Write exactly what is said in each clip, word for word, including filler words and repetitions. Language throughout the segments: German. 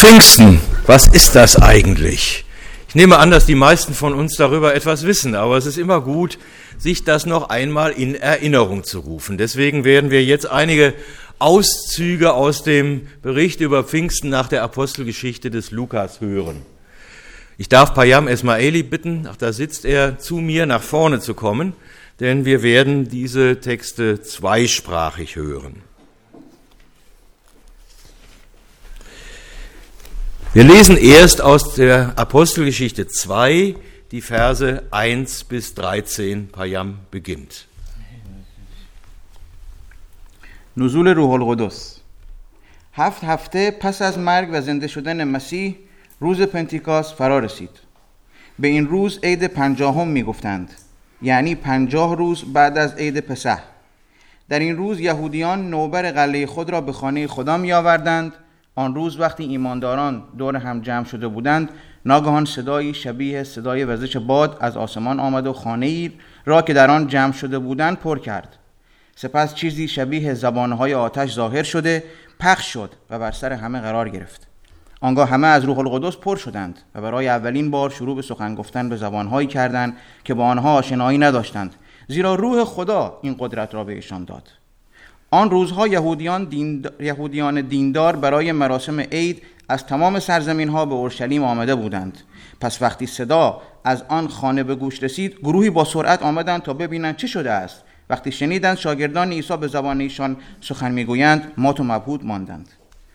Pfingsten, was ist das eigentlich? Ich nehme an, dass die meisten von uns darüber etwas wissen, aber es ist immer gut, sich das noch einmal in Erinnerung zu rufen. Deswegen werden wir jetzt einige Auszüge aus dem Bericht über Pfingsten nach der Apostelgeschichte des Lukas hören. Ich darf Payam Esmaili bitten, ach, da sitzt er, zu mir nach vorne zu kommen, denn wir werden diese Texte zweisprachig hören. Wir lesen erst aus der Apostelgeschichte zwei, die Verse eins bis dreizehn. Payam beginnt. نزول روح القدس. هفت هفته پس از مرگ و زنده شدن مسیح روز پنتیکاست فرا رسید. به این روز عید پنجاهم می گفتند، یعنی پنجاه روز بعد از عید پسح. در این روز یهودیان نوبر قلعه خود را به خانه خدا می آوردند. آن روز وقتی ایمانداران دور هم جمع شده بودند، ناگهان صدایی شبیه صدای وزش باد از آسمان آمد و خانه‌ای را که در آن جمع شده بودند پر کرد. سپس چیزی شبیه زبانهای آتش ظاهر شده پخش شد و بر سر همه قرار گرفت. آنگاه همه از روح القدس پر شدند و برای اولین بار شروع به سخن گفتن به زبانهایی کردند که با آنها آشنایی نداشتند، زیرا روح خدا این قدرت را بهشان داد. آن روزها یهودیان دین یهودیان دیندار برای مراسم عید از تمام سرزمین‌ها به اورشلیم آمده بودند. پس وقتی صدا از آن خانه به گوش رسید، گروهی با سرعت آمدند تا ببینند چه شده است. وقتی شنیدند شاگردان عیسی به زبان ایشان سخن میگویند، مات و مبهوت ماندند.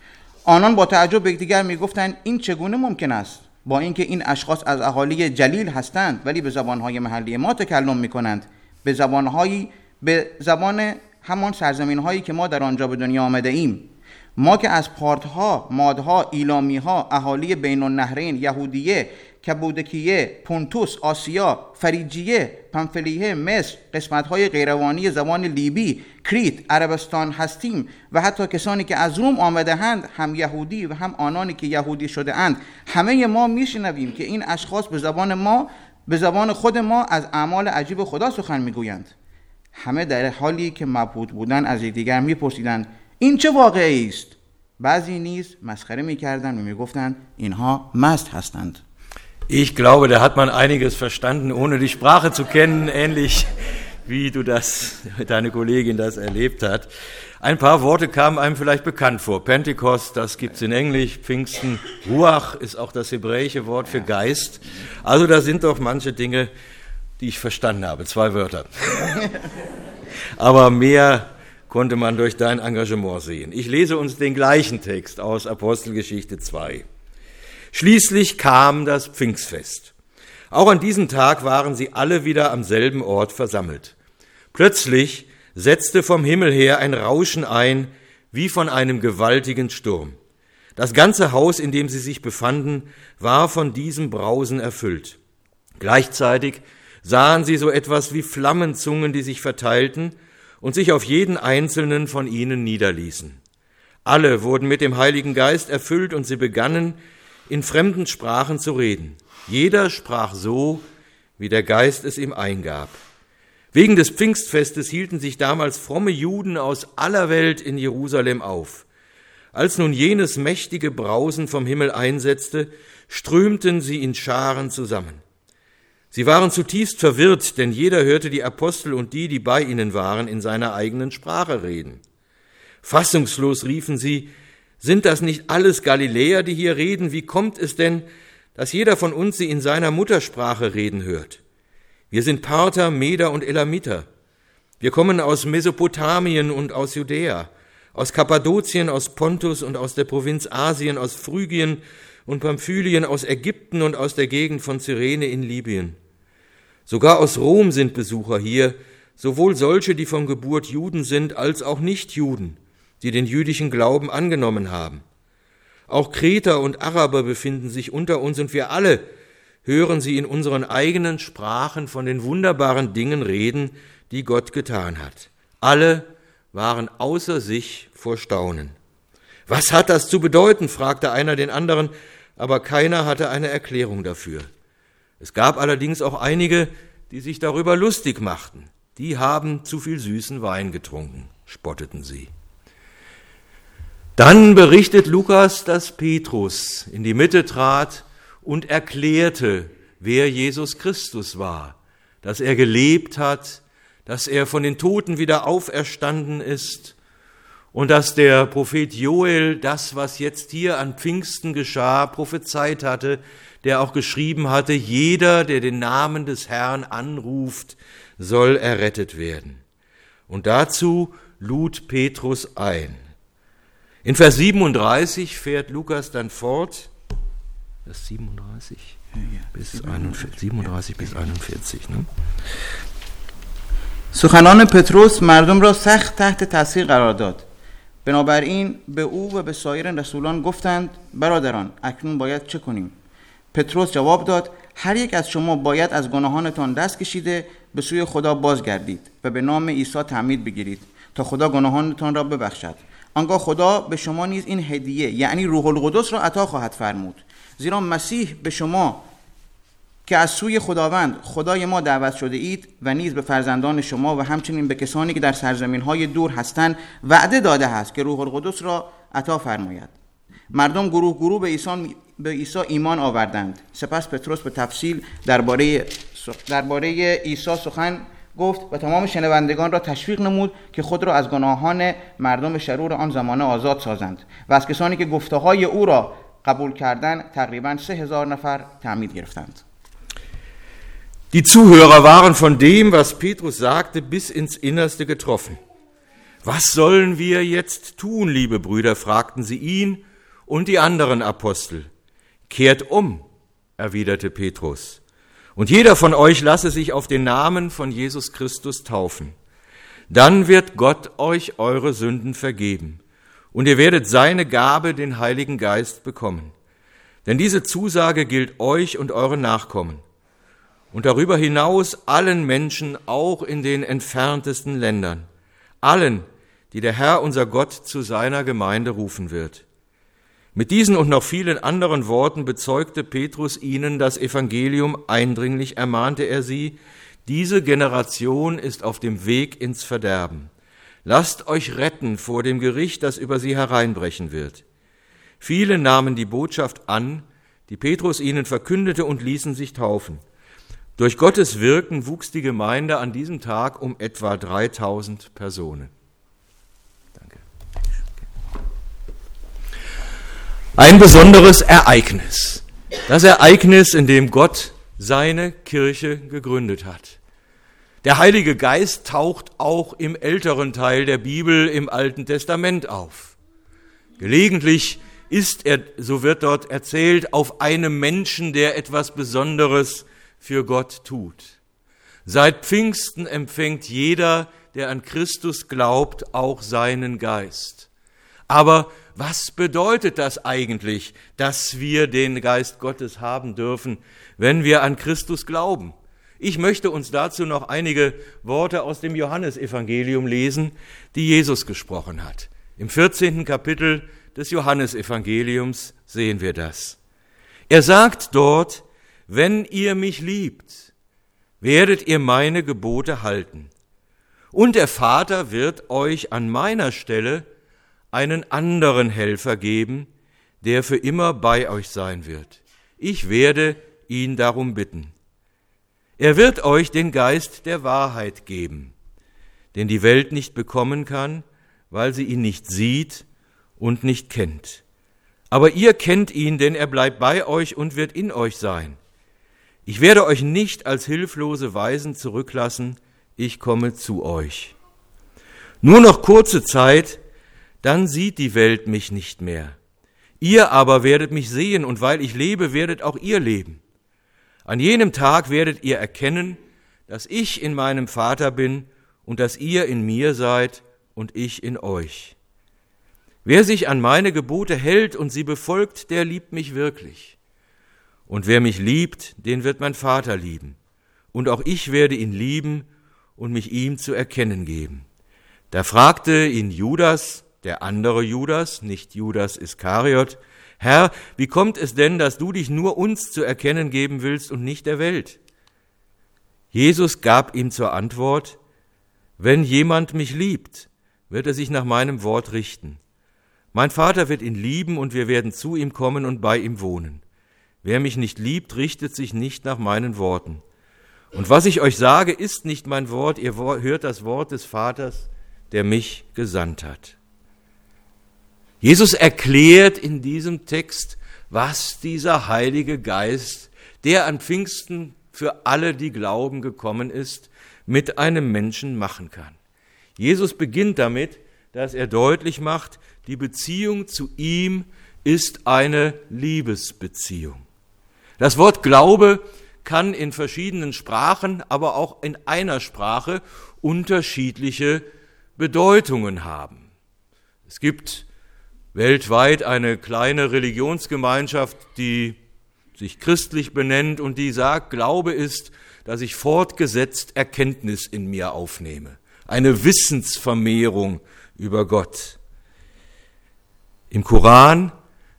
آنان با تعجب به یکدیگر میگفتند این چگونه ممکن است؟ با اینکه این اشخاص از اهالی جلیل هستند ولی به زبان‌های محلی ما تکلم می‌کنند، به زبان‌هایی به زبان همان سرزمین‌هایی که ما در آنجا به دنیا آمده ایم. ما که از پارتها، مادها، ایلامیها، اهالی بین النهرین، یهودیه، کبودکیه، پونتوس، آسیا، فریجیه، پنفلیه، مصر، قسمت‌های غیروانی زبان لیبی، کریت، عربستان هستیم و حتی کسانی که از روم آمده‌اند، هم یهودی و هم آنانی که یهودی شده‌اند، همه ما می‌شنویم که این اشخاص به زبان ما، به زبان خود ما از اعمال عجیب خدا سخن می‌گویند. همه در حالی که مبهوت بودند از یکدیگر می‌پرسیدند این چه واقعی است؟ بعضی نیز مسخره می‌کردند و می‌گفتند اینها مست هستند. Ich glaube, da hat man einiges verstanden, ohne die Sprache zu kennen, ähnlich wie du das, deine Kollegin das erlebt hat. Ein paar Worte kamen einem vielleicht bekannt vor. Pentekost, das gibt's in Englisch. Pfingsten, Ruach ist auch das hebräische Wort für Geist. Also da sind doch manche Dinge, die ich verstanden habe. Zwei Wörter. Aber mehr konnte man durch dein Engagement sehen. Ich lese uns den gleichen Text aus Apostelgeschichte zwei. Schließlich kam das Pfingstfest. Auch an diesem Tag waren sie alle wieder am selben Ort versammelt. Plötzlich setzte vom Himmel her ein Rauschen ein, wie von einem gewaltigen Sturm. Das ganze Haus, in dem sie sich befanden, war von diesem Brausen erfüllt. Gleichzeitig sahen sie so etwas wie Flammenzungen, die sich verteilten und sich auf jeden einzelnen von ihnen niederließen. Alle wurden mit dem Heiligen Geist erfüllt und sie begannen, in fremden Sprachen zu reden. Jeder sprach so, wie der Geist es ihm eingab. Wegen des Pfingstfestes hielten sich damals fromme Juden aus aller Welt in Jerusalem auf. Als nun jenes mächtige Brausen vom Himmel einsetzte, strömten sie in Scharen zusammen. Sie waren zutiefst verwirrt, denn jeder hörte die Apostel und die, die bei ihnen waren, in seiner eigenen Sprache reden. Fassungslos riefen sie, sind das nicht alles Galiläer, die hier reden? Wie kommt es denn, dass jeder von uns sie in seiner Muttersprache reden hört? Wir sind Parther, Meder und Elamiter. Wir kommen aus Mesopotamien und aus Judäa, aus Kappadokien, aus Pontus und aus der Provinz Asien, aus Phrygien und Pamphylien, aus Ägypten und aus der Gegend von Cyrene in Libyen. Sogar aus Rom sind Besucher hier, sowohl solche, die von Geburt Juden sind, als auch Nichtjuden, die den jüdischen Glauben angenommen haben. Auch Kreter und Araber befinden sich unter uns und wir alle hören sie in unseren eigenen Sprachen von den wunderbaren Dingen reden, die Gott getan hat. Alle waren außer sich vor Staunen. Was hat das zu bedeuten, fragte einer den anderen, aber keiner hatte eine Erklärung dafür. Es gab allerdings auch einige, die sich darüber lustig machten. Die haben zu viel süßen Wein getrunken, spotteten sie. Dann berichtet Lukas, dass Petrus in die Mitte trat und erklärte, wer Jesus Christus war, dass er gelebt hat, dass er von den Toten wieder auferstanden ist und dass der Prophet Joel das, was jetzt hier an Pfingsten geschah, prophezeit hatte, der auch geschrieben hatte, jeder, der den Namen des Herrn anruft, soll errettet werden. Und dazu lud Petrus ein. In Vers siebenunddreißig fährt Lukas dann fort, Vers siebenunddreißig bis einundvierzig, siebenunddreißig bis einundvierzig. Ne? سخنان پتروس مردم را سخت تحت تاثیر قرار داد. بنابراین به او و به سایر رسولان گفتند برادران اکنون باید چه کنیم؟ پتروس جواب داد هر یک از شما باید از گناهانتان دست کشیده به سوی خدا بازگردید و به نام عیسی تعمید بگیرید تا خدا گناهانتان را ببخشد. آنگاه خدا به شما نیز این هدیه یعنی روح القدس را عطا خواهد فرمود. زیرا مسیح به شما که از سوی خداوند خدای ما دعوت شده اید و نیز به فرزندان شما و همچنین به کسانی که در سرزمین‌های دور هستند وعده داده است که روح القدس را عطا فرماید. مردم گروه گروه به عیسی به عیسی ایمان آوردند. سپس پتروس به تفصیل درباره درباره عیسی سخن گفت و تمام شنوندگان را تشویق نمود که خود را از گناهان مردم شرور آن زمانه آزاد سازند و از کسانی که گفته‌های او را قبول کردند تقریباً سه هزار نفر تعمید گرفتند. Die Zuhörer waren von dem, was Petrus sagte, bis ins Innerste getroffen. Was sollen wir jetzt tun, liebe Brüder, fragten sie ihn und die anderen Apostel. Kehrt um, erwiderte Petrus, und jeder von euch lasse sich auf den Namen von Jesus Christus taufen. Dann wird Gott euch eure Sünden vergeben, und ihr werdet seine Gabe, den Heiligen Geist, bekommen. Denn diese Zusage gilt euch und euren Nachkommen. Und darüber hinaus allen Menschen, auch in den entferntesten Ländern, allen, die der Herr unser Gott zu seiner Gemeinde rufen wird. Mit diesen und noch vielen anderen Worten bezeugte Petrus ihnen das Evangelium, eindringlich ermahnte er sie, diese Generation ist auf dem Weg ins Verderben. Lasst euch retten vor dem Gericht, das über sie hereinbrechen wird. Viele nahmen die Botschaft an, die Petrus ihnen verkündete und ließen sich taufen. Durch Gottes Wirken wuchs die Gemeinde an diesem Tag um etwa dreitausend Personen. Danke. Ein besonderes Ereignis. Das Ereignis, in dem Gott seine Kirche gegründet hat. Der Heilige Geist taucht auch im älteren Teil der Bibel im Alten Testament auf. Gelegentlich ist er, so wird dort erzählt, auf einem Menschen, der etwas Besonderes für Gott tut. Seit Pfingsten empfängt jeder, der an Christus glaubt, auch seinen Geist. Aber was bedeutet das eigentlich, dass wir den Geist Gottes haben dürfen, wenn wir an Christus glauben? Ich möchte uns dazu noch einige Worte aus dem Johannesevangelium lesen, die Jesus gesprochen hat. Im vierzehnten Kapitel des Johannesevangeliums sehen wir das. Er sagt dort: Wenn ihr mich liebt, werdet ihr meine Gebote halten. Und der Vater wird euch an meiner Stelle einen anderen Helfer geben, der für immer bei euch sein wird. Ich werde ihn darum bitten. Er wird euch den Geist der Wahrheit geben, den die Welt nicht bekommen kann, weil sie ihn nicht sieht und nicht kennt. Aber ihr kennt ihn, denn er bleibt bei euch und wird in euch sein. Ich werde euch nicht als hilflose Waisen zurücklassen, ich komme zu euch. Nur noch kurze Zeit, dann sieht die Welt mich nicht mehr. Ihr aber werdet mich sehen, und weil ich lebe, werdet auch ihr leben. An jenem Tag werdet ihr erkennen, dass ich in meinem Vater bin und dass ihr in mir seid und ich in euch. Wer sich an meine Gebote hält und sie befolgt, der liebt mich wirklich. Und wer mich liebt, den wird mein Vater lieben. Und auch ich werde ihn lieben und mich ihm zu erkennen geben. Da fragte ihn Judas, der andere Judas, nicht Judas Iskariot: Herr, wie kommt es denn, dass du dich nur uns zu erkennen geben willst und nicht der Welt? Jesus gab ihm zur Antwort: Wenn jemand mich liebt, wird er sich nach meinem Wort richten. Mein Vater wird ihn lieben und wir werden zu ihm kommen und bei ihm wohnen. Wer mich nicht liebt, richtet sich nicht nach meinen Worten. Und was ich euch sage, ist nicht mein Wort, ihr hört das Wort des Vaters, der mich gesandt hat. Jesus erklärt in diesem Text, was dieser Heilige Geist, der an Pfingsten für alle, die glauben, gekommen ist, mit einem Menschen machen kann. Jesus beginnt damit, dass er deutlich macht, die Beziehung zu ihm ist eine Liebesbeziehung. Das Wort Glaube kann in verschiedenen Sprachen, aber auch in einer Sprache unterschiedliche Bedeutungen haben. Es gibt weltweit eine kleine Religionsgemeinschaft, die sich christlich benennt und die sagt, Glaube ist, dass ich fortgesetzt Erkenntnis in mir aufnehme. Eine Wissensvermehrung über Gott. Im Koran,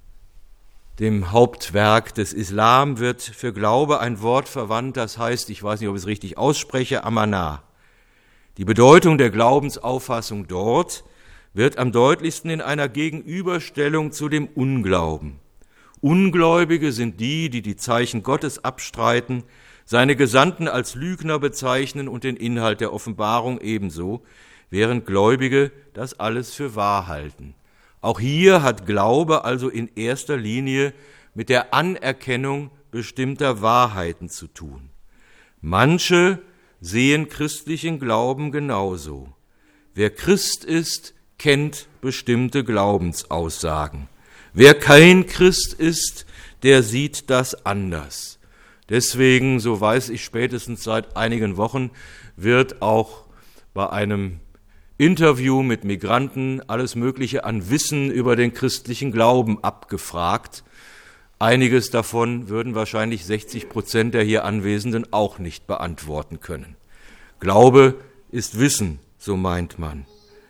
dem Hauptwerk des Islam, wird für Glaube ein Wort verwandt, das heißt, ich weiß nicht, ob ich es richtig ausspreche, Amanah. Die Bedeutung der Glaubensauffassung dort wird am deutlichsten in einer Gegenüberstellung zu dem Unglauben. Ungläubige sind die, die die Zeichen Gottes abstreiten, seine Gesandten als Lügner bezeichnen und den Inhalt der Offenbarung ebenso, während Gläubige das alles für wahr halten. Auch hier hat Glaube also in erster Linie mit der Anerkennung bestimmter Wahrheiten zu tun. Manche sehen christlichen Glauben genauso. Wer Christ ist, kennt bestimmte Glaubensaussagen. Wer kein Christ ist, der sieht das anders. Deswegen, so weiß ich spätestens seit einigen Wochen, wird auch bei einem Interview mit Migranten alles Mögliche an Wissen über den christlichen Glauben abgefragt. Einiges davon würden wahrscheinlich sechzig Prozent der hier Anwesenden auch nicht beantworten können. Glaube ist Wissen, so meint man.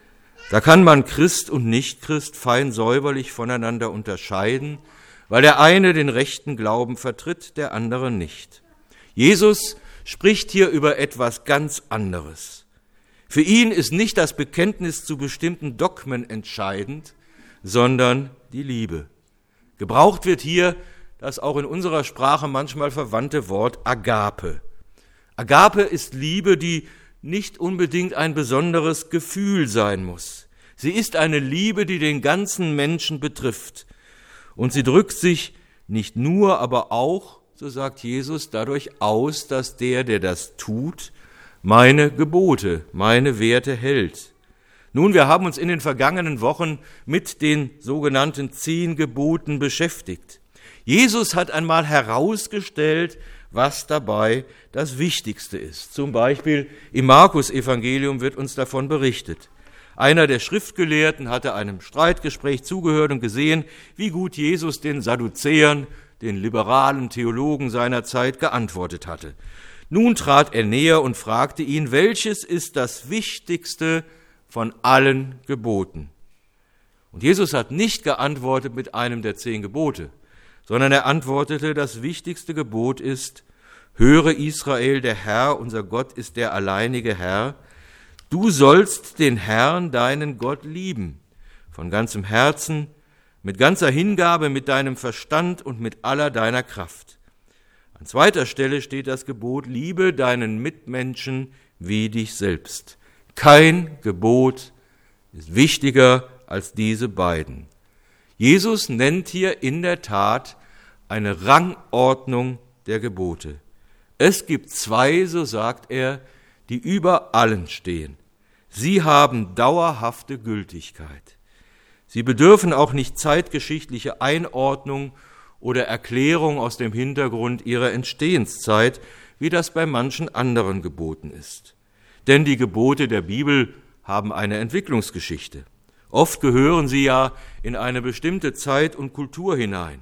Da kann man Christ und Nicht-Christ fein säuberlich voneinander unterscheiden, weil der eine den rechten Glauben vertritt, der andere nicht. Jesus spricht hier über etwas ganz anderes. Für ihn ist nicht das Bekenntnis zu bestimmten Dogmen entscheidend, sondern die Liebe. Gebraucht wird hier das auch in unserer Sprache manchmal verwandte Wort Agape. Agape ist Liebe, die nicht unbedingt ein besonderes Gefühl sein muss. Sie ist eine Liebe, die den ganzen Menschen betrifft. Und sie drückt sich nicht nur, aber auch, so sagt Jesus, dadurch aus, dass der, der das tut, meine Gebote, meine Werte hält. Nun, wir haben uns in den vergangenen Wochen mit den sogenannten zehn Geboten beschäftigt. Jesus hat einmal herausgestellt, was dabei das Wichtigste ist. Zum Beispiel im Markus-Evangelium wird uns davon berichtet. Einer der Schriftgelehrten hatte einem Streitgespräch zugehört und gesehen, wie gut Jesus den Sadduzäern, den liberalen Theologen seiner Zeit, geantwortet hatte. Nun trat er näher und fragte ihn, welches ist das Wichtigste von allen Geboten? Und Jesus hat nicht geantwortet mit einem der zehn Gebote, sondern er antwortete, das wichtigste Gebot ist, höre Israel, der Herr, unser Gott ist der alleinige Herr. Du sollst den Herrn, deinen Gott, lieben, von ganzem Herzen, mit ganzer Hingabe, mit deinem Verstand und mit aller deiner Kraft. An zweiter Stelle steht das Gebot, liebe deinen Mitmenschen wie dich selbst. Kein Gebot ist wichtiger als diese beiden. Jesus nennt hier in der Tat eine Rangordnung der Gebote. Es gibt zwei, so sagt er, die über allen stehen. Sie haben dauerhafte Gültigkeit. Sie bedürfen auch nicht zeitgeschichtliche Einordnung oder Erklärung aus dem Hintergrund ihrer Entstehenszeit, wie das bei manchen anderen Geboten ist. Denn die Gebote der Bibel haben eine Entwicklungsgeschichte. Oft gehören sie ja in eine bestimmte Zeit und Kultur hinein.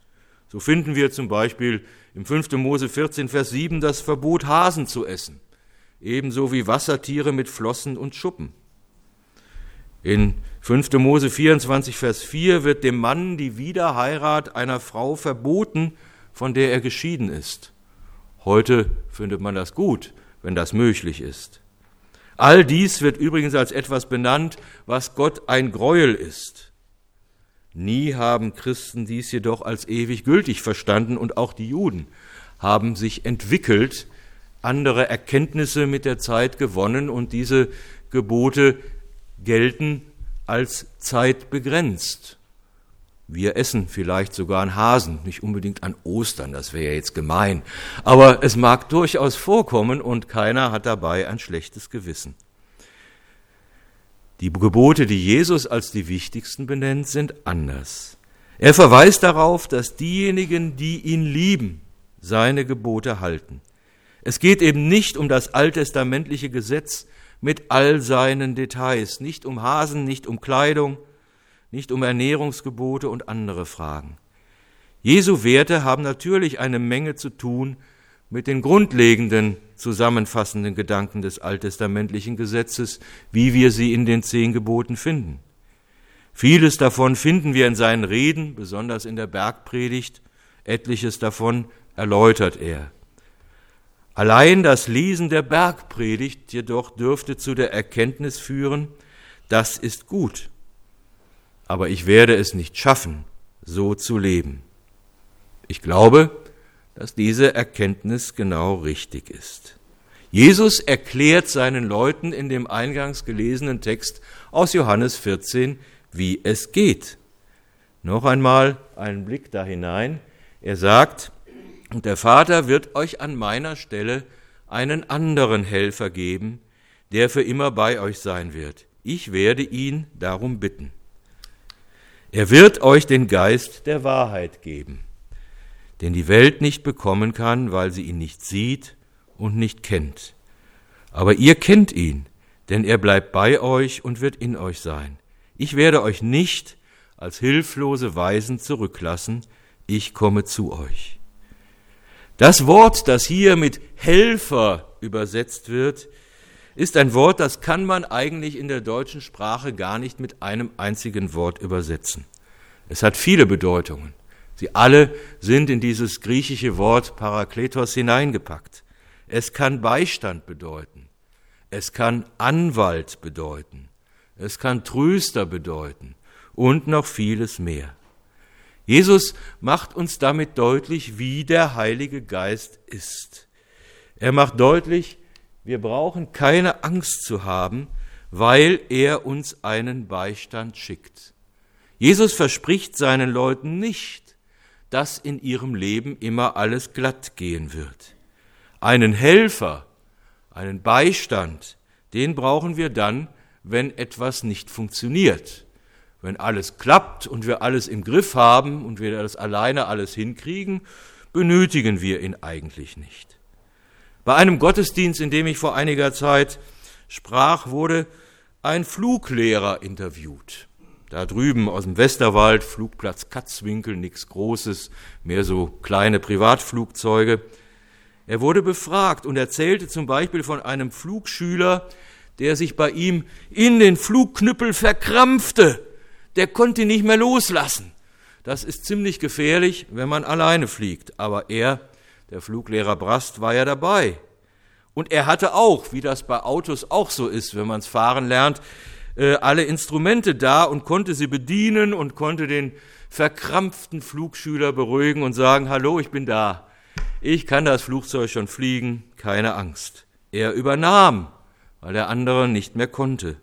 So finden wir zum Beispiel im fünften Mose vierzehn, Vers sieben das Verbot, Hasen zu essen, ebenso wie Wassertiere mit Flossen und Schuppen. In fünften Mose vierundzwanzig, Vers vier wird dem Mann die Wiederheirat einer Frau verboten, von der er geschieden ist. Heute findet man das gut, wenn das möglich ist. All dies wird übrigens als etwas benannt, was Gott ein Greuel ist. Nie haben Christen dies jedoch als ewig gültig verstanden und auch die Juden haben sich entwickelt, andere Erkenntnisse mit der Zeit gewonnen und diese Gebote gelten als zeitbegrenzt. Wir essen vielleicht sogar einen Hasen, nicht unbedingt an Ostern, das wäre ja jetzt gemein, aber es mag durchaus vorkommen und keiner hat dabei ein schlechtes Gewissen. Die Gebote, die Jesus als die wichtigsten benennt, sind anders. Er verweist darauf, dass diejenigen, die ihn lieben, seine Gebote halten. Es geht eben nicht um das alttestamentliche Gesetz mit all seinen Details, nicht um Hasen, nicht um Kleidung, nicht um Ernährungsgebote und andere Fragen. Jesu Werte haben natürlich eine Menge zu tun mit den grundlegenden, zusammenfassenden Gedanken des alttestamentlichen Gesetzes, wie wir sie in den zehn Geboten finden. Vieles davon finden wir in seinen Reden, besonders in der Bergpredigt, etliches davon erläutert er. Allein das Lesen der Bergpredigt jedoch dürfte zu der Erkenntnis führen, das ist gut, aber ich werde es nicht schaffen, so zu leben. Ich glaube, dass diese Erkenntnis genau richtig ist. Jesus erklärt seinen Leuten in dem eingangs gelesenen Text aus Johannes vierzehn, wie es geht. Noch einmal einen Blick da hinein. Er sagt, und der Vater wird euch an meiner Stelle einen anderen Helfer geben, der für immer bei euch sein wird. Ich werde ihn darum bitten. Er wird euch den Geist der Wahrheit geben, den die Welt nicht bekommen kann, weil sie ihn nicht sieht und nicht kennt. Aber ihr kennt ihn, denn er bleibt bei euch und wird in euch sein. Ich werde euch nicht als hilflose Waisen zurücklassen, ich komme zu euch. Das Wort, das hier mit Helfer übersetzt wird, ist ein Wort, das kann man eigentlich in der deutschen Sprache gar nicht mit einem einzigen Wort übersetzen. Es hat viele Bedeutungen. Sie alle sind in dieses griechische Wort Parakletos hineingepackt. Es kann Beistand bedeuten. Es kann Anwalt bedeuten. Es kann Tröster bedeuten und noch vieles mehr. Jesus macht uns damit deutlich, wie der Heilige Geist ist. Er macht deutlich, wir brauchen keine Angst zu haben, weil er uns einen Beistand schickt. Jesus verspricht seinen Leuten nicht, dass in ihrem Leben immer alles glatt gehen wird. Einen Helfer, einen Beistand, den brauchen wir dann, wenn etwas nicht funktioniert. Wenn alles klappt und wir alles im Griff haben und wir das alleine alles hinkriegen, benötigen wir ihn eigentlich nicht. Bei einem Gottesdienst, in dem ich vor einiger Zeit sprach, wurde ein Fluglehrer interviewt. Da drüben aus dem Westerwald, Flugplatz Katzwinkel, nichts Großes, mehr so kleine Privatflugzeuge. Er wurde befragt und erzählte zum Beispiel von einem Flugschüler, der sich bei ihm in den Flugknüppel verkrampfte. Der konnte ihn nicht mehr loslassen. Das ist ziemlich gefährlich, wenn man alleine fliegt. Aber er, der Fluglehrer Brast, war ja dabei. Und er hatte auch, wie das bei Autos auch so ist, wenn man es fahren lernt, alle Instrumente da und konnte sie bedienen und konnte den verkrampften Flugschüler beruhigen und sagen, hallo, ich bin da. Ich kann das Flugzeug schon fliegen, keine Angst. Er übernahm, weil der andere nicht mehr konnte.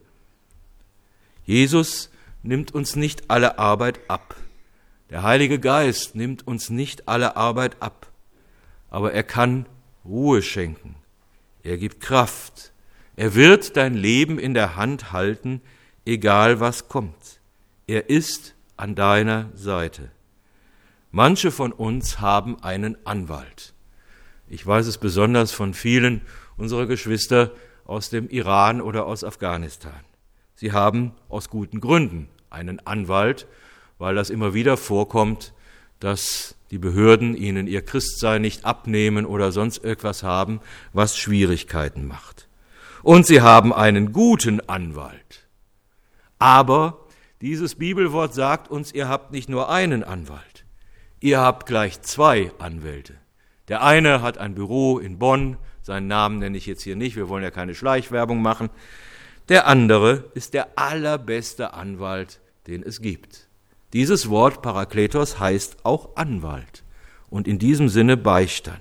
Jesus nimmt uns nicht alle Arbeit ab. Der Heilige Geist nimmt uns nicht alle Arbeit ab. Aber er kann Ruhe schenken. Er gibt Kraft. Er wird dein Leben in der Hand halten, egal was kommt. Er ist an deiner Seite. Manche von uns haben einen Anwalt. Ich weiß es besonders von vielen unserer Geschwister aus dem Iran oder aus Afghanistan. Sie haben aus guten Gründen einen Anwalt, weil das immer wieder vorkommt, dass die Behörden ihnen ihr Christsein nicht abnehmen oder sonst irgendwas haben, was Schwierigkeiten macht. Und sie haben einen guten Anwalt. Aber dieses Bibelwort sagt uns, ihr habt nicht nur einen Anwalt, ihr habt gleich zwei Anwälte. Der eine hat ein Büro in Bonn, seinen Namen nenne ich jetzt hier nicht, wir wollen ja keine Schleichwerbung machen. Der andere ist der allerbeste Anwalt, den es gibt. Dieses Wort Parakletos heißt auch Anwalt und in diesem Sinne Beistand.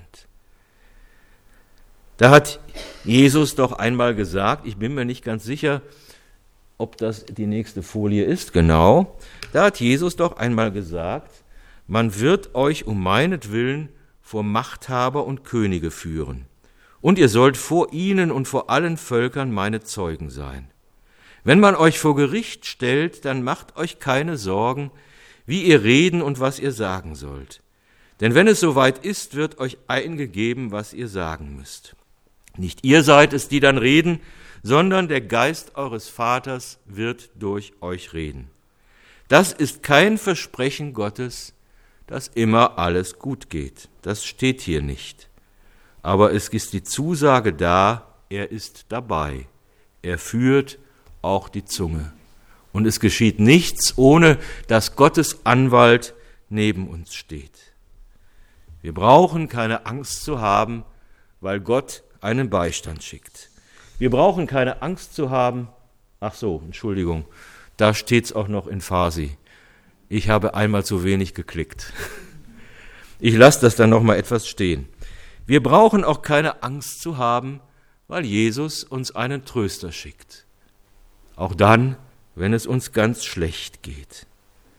Da hat Jesus doch einmal gesagt, ich bin mir nicht ganz sicher, ob das die nächste Folie ist, genau, da hat Jesus doch einmal gesagt, man wird euch um meinetwillen vor Machthaber und Könige führen, und ihr sollt vor ihnen und vor allen Völkern meine Zeugen sein. Wenn man euch vor Gericht stellt, dann macht euch keine Sorgen, wie ihr reden und was ihr sagen sollt. Denn wenn es soweit ist, wird euch eingegeben, was ihr sagen müsst. Nicht ihr seid es, die dann reden, sondern der Geist eures Vaters wird durch euch reden. Das ist kein Versprechen Gottes, dass immer alles gut geht. Das steht hier nicht. Aber es ist die Zusage da, er ist dabei. Er führt auch die Zunge. Und es geschieht nichts, ohne dass Gottes Anwalt neben uns steht. Wir brauchen keine Angst zu haben, weil Gott einen Beistand schickt. Wir brauchen keine Angst zu haben, ach so, Entschuldigung, da steht's auch noch in Farsi. Ich habe einmal zu wenig geklickt. Ich lasse das dann noch mal etwas stehen. Wir brauchen auch keine Angst zu haben, weil Jesus uns einen Tröster schickt. Auch dann, wenn es uns ganz schlecht geht.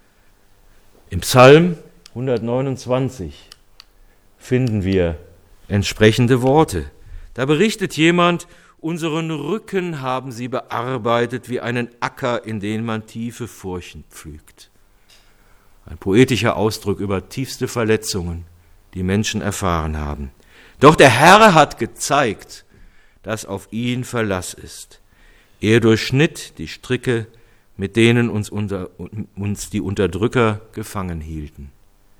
Im Psalm hundertneunundzwanzig finden wir entsprechende Worte. Da berichtet jemand, unseren Rücken haben sie bearbeitet wie einen Acker, in den man tiefe Furchen pflügt. Ein poetischer Ausdruck über tiefste Verletzungen, die Menschen erfahren haben. Doch der Herr hat gezeigt, dass auf ihn Verlass ist. Er durchschnitt die Stricke, mit denen uns, unter, uns die Unterdrücker gefangen hielten.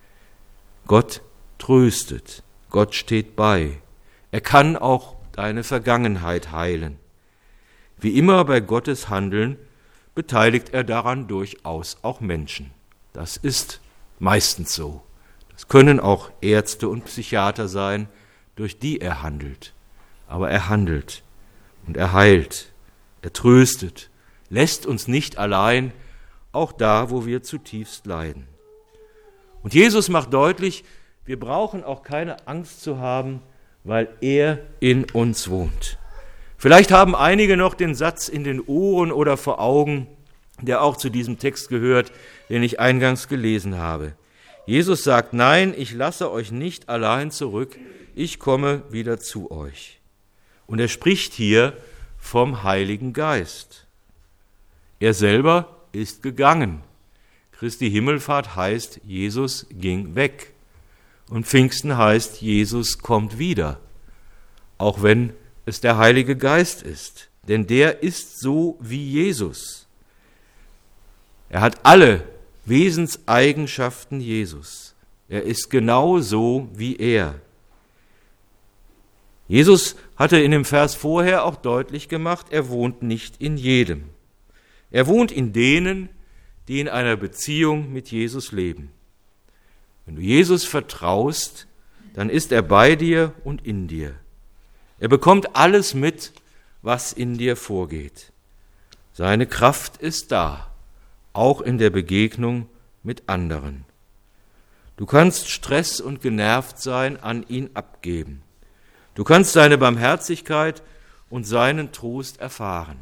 Gott tröstet, Gott steht bei. Er kann auch deine Vergangenheit heilen. Wie immer bei Gottes Handeln beteiligt er daran durchaus auch Menschen. Das ist meistens so. Das können auch Ärzte und Psychiater sein, durch die er handelt. Aber er handelt und er heilt, er tröstet, lässt uns nicht allein, auch da, wo wir zutiefst leiden. Und Jesus macht deutlich, wir brauchen auch keine Angst zu haben, weil er in uns wohnt. Vielleicht haben einige noch den Satz in den Ohren oder vor Augen, der auch zu diesem Text gehört, den ich eingangs gelesen habe. Jesus sagt, nein, ich lasse euch nicht allein zurück, ich komme wieder zu euch. Und er spricht hier vom Heiligen Geist. Er selber ist gegangen. Christi Himmelfahrt heißt, Jesus ging weg. Und Pfingsten heißt, Jesus kommt wieder. Auch wenn es der Heilige Geist ist. Denn der ist so wie Jesus. Er hat alle Wesenseigenschaften Jesus. Er ist genau so wie er. Jesus hatte in dem Vers vorher auch deutlich gemacht, er wohnt nicht in jedem. Er wohnt in denen, die in einer Beziehung mit Jesus leben. Wenn du Jesus vertraust, dann ist er bei dir und in dir. Er bekommt alles mit, was in dir vorgeht. Seine Kraft ist da, auch in der Begegnung mit anderen. Du kannst Stress und genervt sein an ihn abgeben. Du kannst seine Barmherzigkeit und seinen Trost erfahren.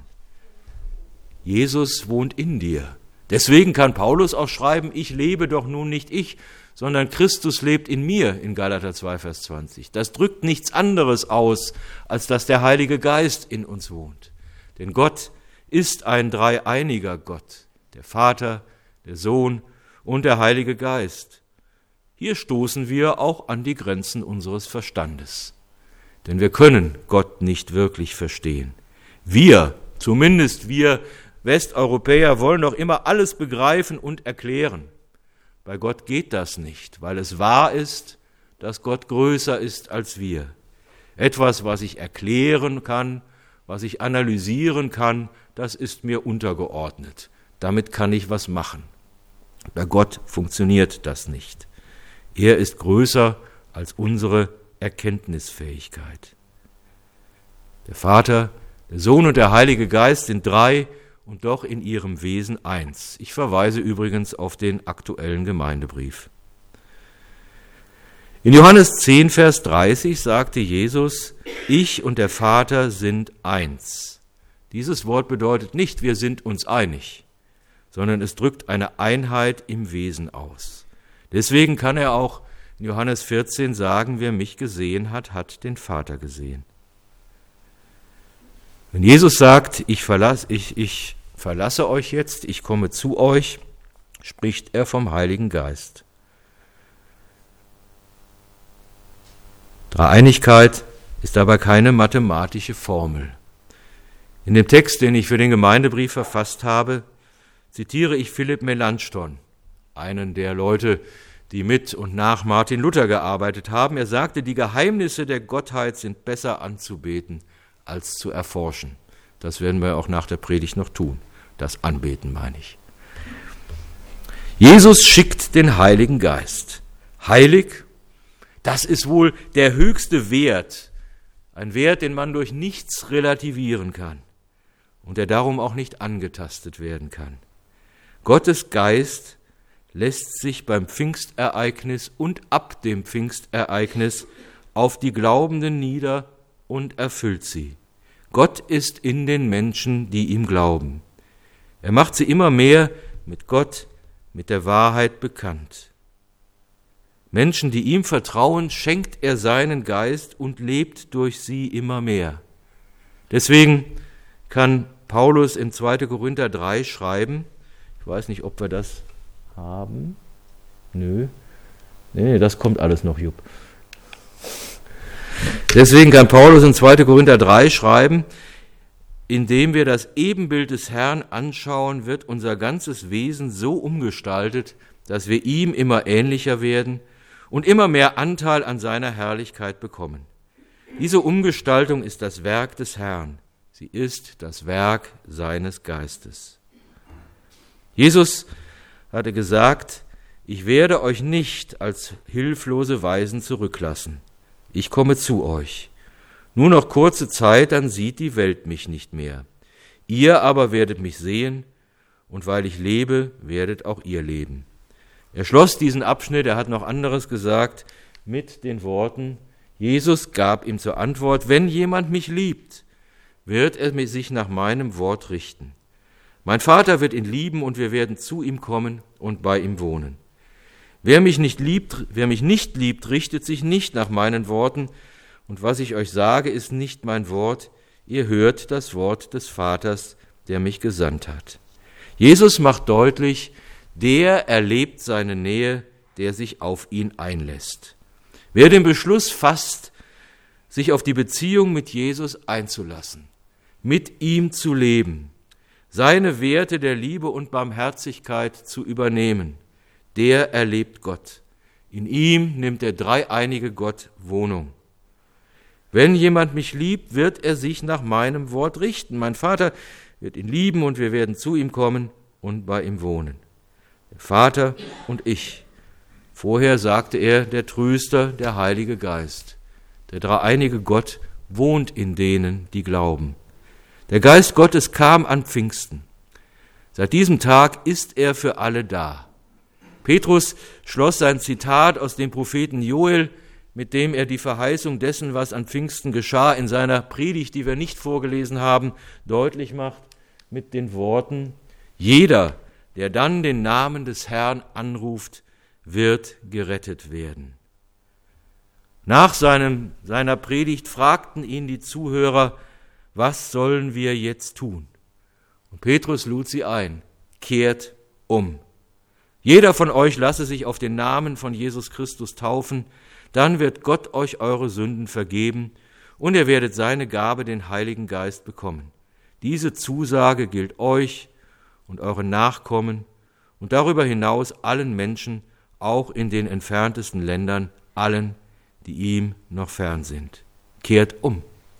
Jesus wohnt in dir. Deswegen kann Paulus auch schreiben, ich lebe doch nun nicht ich, sondern Christus lebt in mir, in Galater zwei, Vers zwanzig. Das drückt nichts anderes aus, als dass der Heilige Geist in uns wohnt. Denn Gott ist ein dreieiniger Gott, der Vater, der Sohn und der Heilige Geist. Hier stoßen wir auch an die Grenzen unseres Verstandes. Denn wir können Gott nicht wirklich verstehen. Wir, zumindest wir Westeuropäer, wollen doch immer alles begreifen und erklären. Bei Gott geht das nicht, weil es wahr ist, dass Gott größer ist als wir. Etwas, was ich erklären kann, was ich analysieren kann, das ist mir untergeordnet. Damit kann ich was machen. Bei Gott funktioniert das nicht. Er ist größer als unsere Erkenntnisfähigkeit. Der Vater, der Sohn und der Heilige Geist sind drei und doch in ihrem Wesen eins. Ich verweise übrigens auf den aktuellen Gemeindebrief. In Johannes zehn, Vers dreißig sagte Jesus, ich und der Vater sind eins. Dieses Wort bedeutet nicht, wir sind uns einig, sondern es drückt eine Einheit im Wesen aus. Deswegen kann er auch in Johannes vierzehn sagen, wer mich gesehen hat, hat den Vater gesehen. Wenn Jesus sagt, ich verlasse, ich, ich verlasse euch jetzt, ich komme zu euch, spricht er vom Heiligen Geist. Dreieinigkeit ist aber keine mathematische Formel. In dem Text, den ich für den Gemeindebrief verfasst habe, zitiere ich Philipp Melanchthon, einen der Leute, die mit und nach Martin Luther gearbeitet haben. Er sagte, die Geheimnisse der Gottheit sind besser anzubeten als zu erforschen. Das werden wir auch nach der Predigt noch tun. Das Anbeten meine ich. Jesus schickt den Heiligen Geist. Heilig, das ist wohl der höchste Wert, ein Wert, den man durch nichts relativieren kann und der darum auch nicht angetastet werden kann. Gottes Geist lässt sich beim Pfingstereignis und ab dem Pfingstereignis auf die Glaubenden nieder und erfüllt sie. Gott ist in den Menschen, die ihm glauben. Er macht sie immer mehr mit Gott, mit der Wahrheit bekannt. Menschen, die ihm vertrauen, schenkt er seinen Geist und lebt durch sie immer mehr. Deswegen kann Paulus in zweiter Korinther drei schreiben, ich weiß nicht, ob wir das haben, nö, nee, das kommt alles noch, Jupp. Deswegen kann Paulus in zweiter Korinther drei schreiben, indem wir das Ebenbild des Herrn anschauen, wird unser ganzes Wesen so umgestaltet, dass wir ihm immer ähnlicher werden und immer mehr Anteil an seiner Herrlichkeit bekommen. Diese Umgestaltung ist das Werk des Herrn. Sie ist das Werk seines Geistes. Jesus hatte gesagt, ich werde euch nicht als hilflose Waisen zurücklassen. Ich komme zu euch. Nur noch kurze Zeit, dann sieht die Welt mich nicht mehr. Ihr aber werdet mich sehen, und weil ich lebe, werdet auch ihr leben. Er schloss diesen Abschnitt, er hat noch anderes gesagt, mit den Worten, Jesus gab ihm zur Antwort, wenn jemand mich liebt, wird er sich nach meinem Wort richten. Mein Vater wird ihn lieben und wir werden zu ihm kommen und bei ihm wohnen. Wer mich nicht liebt, wer mich nicht liebt, richtet sich nicht nach meinen Worten, und was ich euch sage, ist nicht mein Wort, ihr hört das Wort des Vaters, der mich gesandt hat. Jesus macht deutlich, der erlebt seine Nähe, der sich auf ihn einlässt. Wer den Beschluss fasst, sich auf die Beziehung mit Jesus einzulassen, mit ihm zu leben, seine Werte der Liebe und Barmherzigkeit zu übernehmen, der erlebt Gott. In ihm nimmt der dreieinige Gott Wohnung. Wenn jemand mich liebt, wird er sich nach meinem Wort richten. Mein Vater wird ihn lieben und wir werden zu ihm kommen und bei ihm wohnen. Der Vater und ich. Vorher sagte er, der Tröster, der Heilige Geist. Der dreieinige Gott wohnt in denen, die glauben. Der Geist Gottes kam an Pfingsten. Seit diesem Tag ist er für alle da. Petrus schloss sein Zitat aus dem Propheten Joel, mit dem er die Verheißung dessen, was an Pfingsten geschah, in seiner Predigt, die wir nicht vorgelesen haben, deutlich macht, mit den Worten, jeder, der dann den Namen des Herrn anruft, wird gerettet werden. Nach seinem, seiner Predigt fragten ihn die Zuhörer, was sollen wir jetzt tun? Und Petrus lud sie ein, kehrt um. Jeder von euch lasse sich auf den Namen von Jesus Christus taufen, dann wird Gott euch eure Sünden vergeben und ihr werdet seine Gabe, den Heiligen Geist, bekommen. Diese Zusage gilt euch und euren Nachkommen und darüber hinaus allen Menschen, auch in den entferntesten Ländern, allen, die ihm noch fern sind. Kehrt um.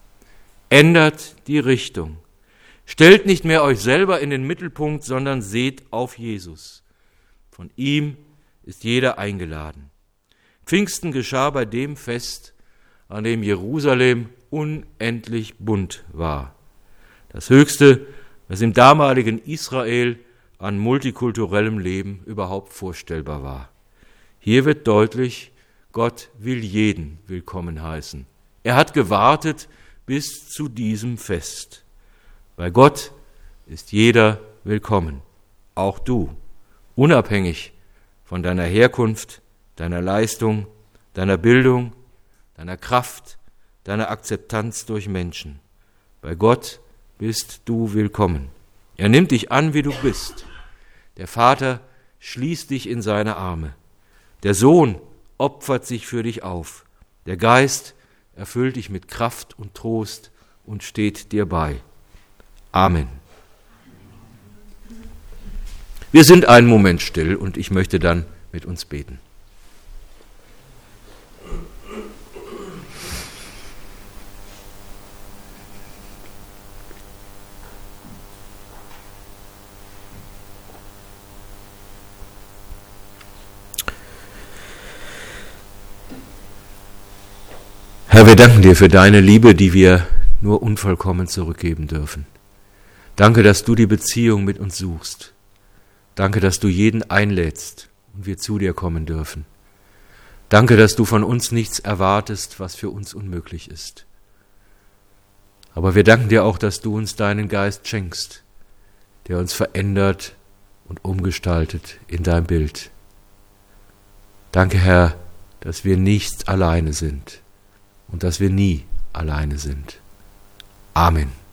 Ändert die Richtung. Stellt nicht mehr euch selber in den Mittelpunkt, sondern seht auf Jesus. Von ihm ist jeder eingeladen. Pfingsten geschah bei dem Fest, an dem Jerusalem unendlich bunt war. Das höchste was im damaligen Israel an multikulturellem Leben überhaupt vorstellbar war. Hier wird deutlich, Gott will jeden willkommen heißen. Er hat gewartet bis zu diesem Fest. Bei Gott ist jeder willkommen, auch du, unabhängig von deiner Herkunft, deiner Leistung, deiner Bildung, deiner Kraft, deiner Akzeptanz durch Menschen. Bei Gott bist du willkommen. Er nimmt dich an, wie du bist. Der Vater schließt dich in seine Arme. Der Sohn opfert sich für dich auf. Der Geist erfüllt dich mit Kraft und Trost und steht dir bei. Amen. Wir sind einen Moment still und ich möchte dann mit uns beten. Herr, wir danken dir für deine Liebe, die wir nur unvollkommen zurückgeben dürfen. Danke, dass du die Beziehung mit uns suchst. Danke, dass du jeden einlädst und wir zu dir kommen dürfen. Danke, dass du von uns nichts erwartest, was für uns unmöglich ist. Aber wir danken dir auch, dass du uns deinen Geist schenkst, der uns verändert und umgestaltet in dein Bild. Danke, Herr, dass wir nicht alleine sind und dass wir nie alleine sind. Amen.